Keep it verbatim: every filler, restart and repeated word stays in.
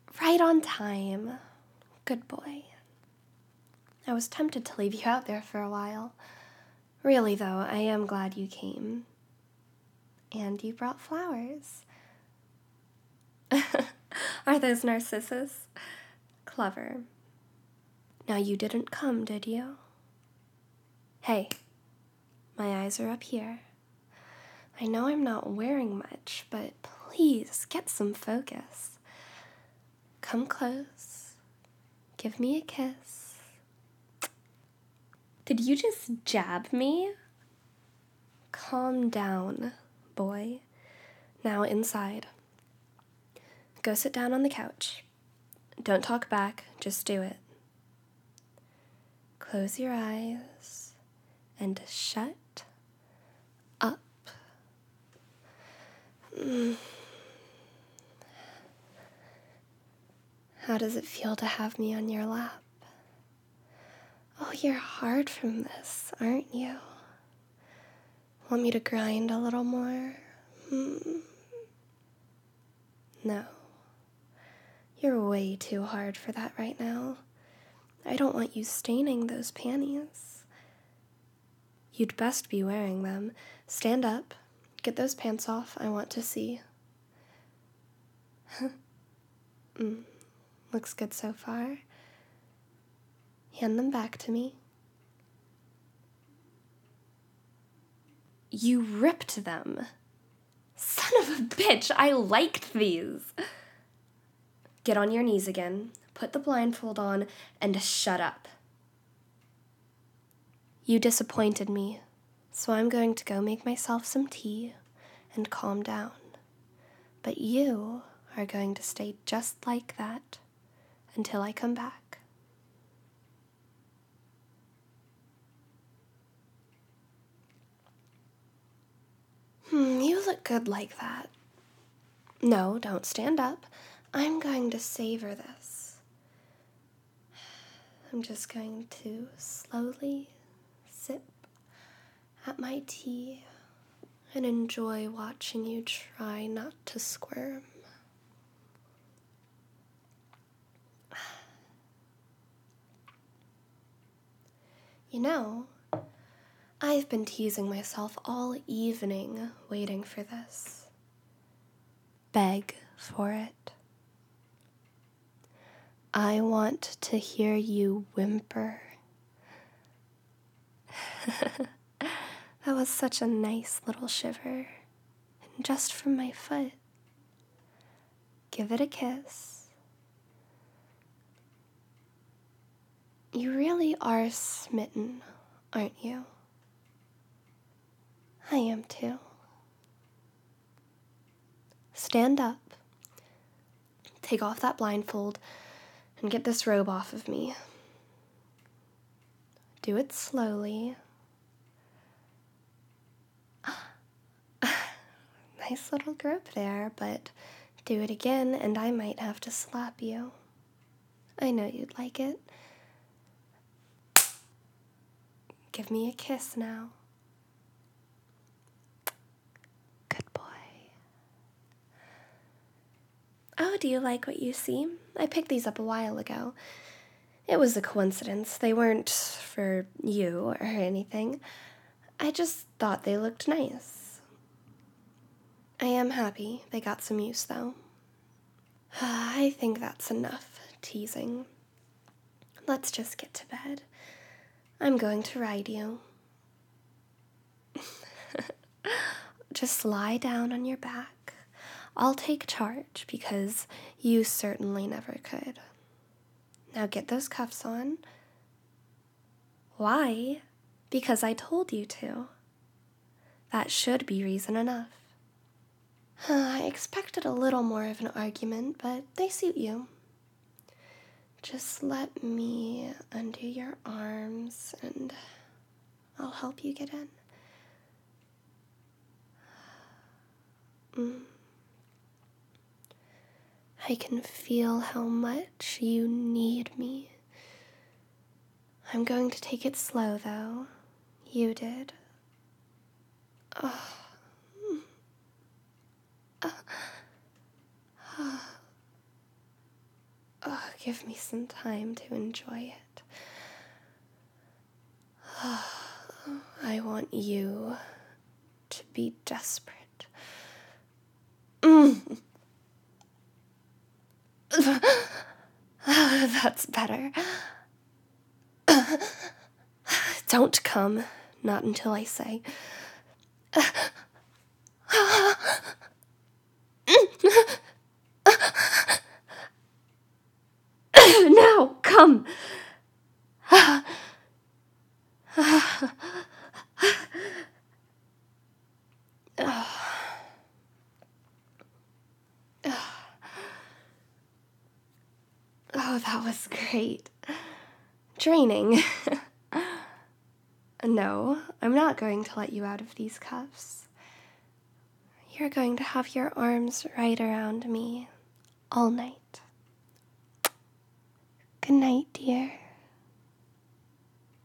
Right on time. Good boy. I was tempted to leave you out there for a while. Really, though, I am glad you came. And you brought flowers. Are those narcissus? Clever. Now you didn't come, did you? Hey, my eyes are up here. I know I'm not wearing much, but please get some focus. Come close. Give me a kiss. Did you just jab me? Calm down, boy. Now inside. Go sit down on the couch. Don't talk back, just do it. Close your eyes and shut up. Mm. How does it feel to have me on your lap? Oh, you're hard from this, aren't you? Want me to grind a little more? Hmm. No. You're way too hard for that right now. I don't want you staining those panties. You'd best be wearing them. Stand up. Get those pants off. I want to see. mm. Looks good so far. Hand them back to me. You ripped them. Son of a bitch, I liked these. Get on your knees again, put the blindfold on, and shut up. You disappointed me, so I'm going to go make myself some tea and calm down. But you are going to stay just like that until I come back. Hmm, you look good like that. No, don't stand up. I'm going to savor this. I'm just going to slowly sip at my tea and enjoy watching you try not to squirm. You know, I've been teasing myself all evening waiting for this. Beg for it. I want to hear you whimper. That was such a nice little shiver, and just from my foot. Give it a kiss. You really are smitten, aren't you? I am too. Stand up, take off that blindfold, and get this robe off of me. Do it slowly. Nice little grip there, but do it again and I might have to slap you. I know you'd like it. Give me a kiss now. Good boy. Oh, do you like what you see? I picked these up a while ago. It was a coincidence. They weren't for you or anything. I just thought they looked nice. I am happy they got some use, though. I think that's enough teasing. Let's just get to bed. I'm going to ride you. Just lie down on your back. I'll take charge because you certainly never could. Now get those cuffs on. Why? Because I told you to. That should be reason enough. I expected a little more of an argument, but they suit you. Just let me undo your arms and I'll help you get in. Mm. I can feel how much you need me. I'm going to take it slow, though. You did. Oh. give me some time to enjoy it. I want you to be desperate. Mm. That's better. Don't come, not until I say. Now, come. Oh, that was great. Draining. No, I'm not going to let you out of these cuffs. You're going to have your arms right around me all night. Good night, dear.